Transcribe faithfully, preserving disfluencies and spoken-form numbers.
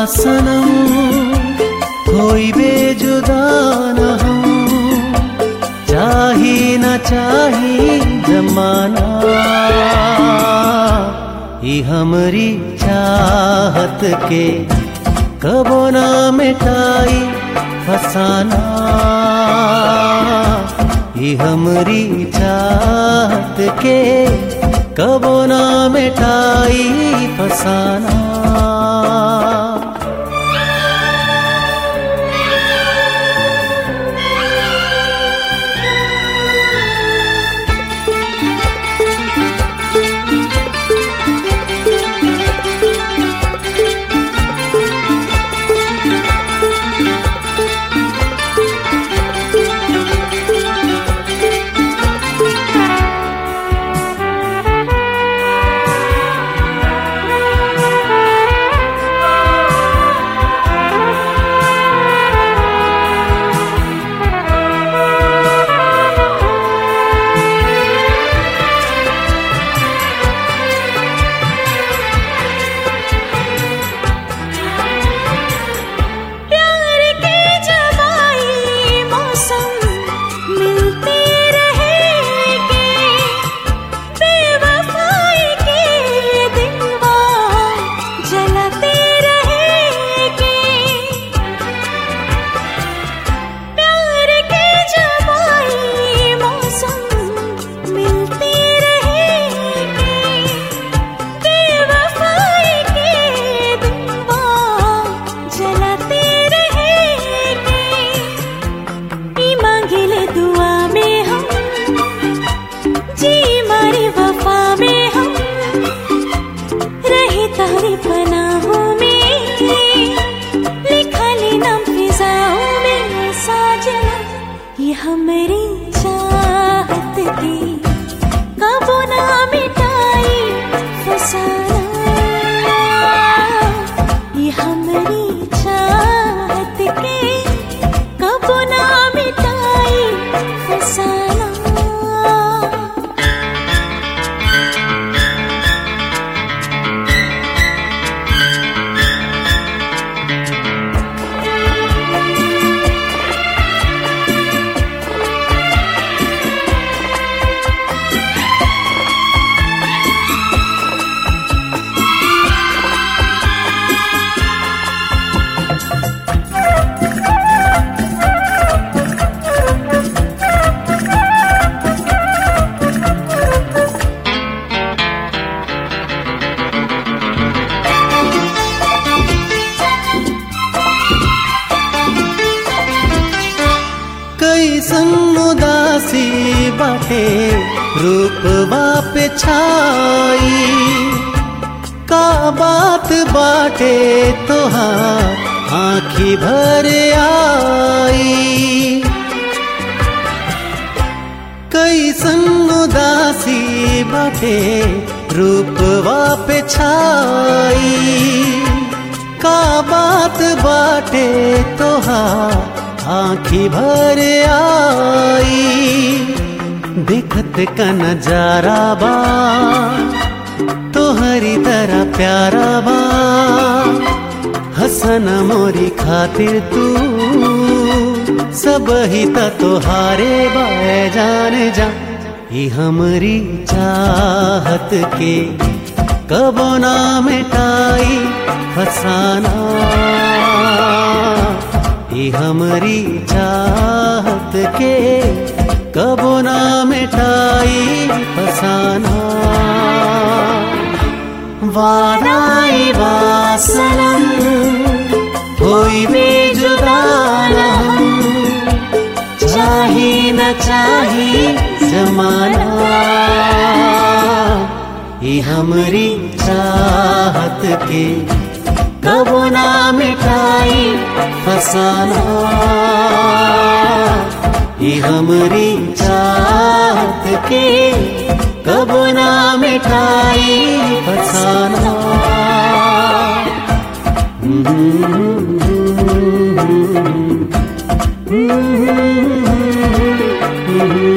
सनम कोई बेजुदा न हम, चाही न चाही जमाना ई हमरी चाहत के कबो ना मिटाई फसाना। ई हमरी चाहत के कबो ना मिटाई फसाना। उदासी बाटे रूपवा पे छाई, का बात बाटे तोहार आँखी भर आई। कैसन उदासी बाटे रूपवा पे छाई, का बात बाटे तोहार आँखी भर आई। देखत का नजारा बा तोहरी तरह प्यारा बा, हसन मोरी खातिर तू सब ही त तोहारे बाए जान जा। ये हमरी चाहत के कबो ना मिटाई फसाना, ये हमरी चाहत के कबो ना मिटाई फसाना। वादाई वासनम कोई भी जुदा न हम, चाही न चाही जमाना। ये हमरी चाहत के कबो ना मिटाई फसाना, ये हमरी चाहत के कबो ना मिटाई फसाना। Mm-hmm.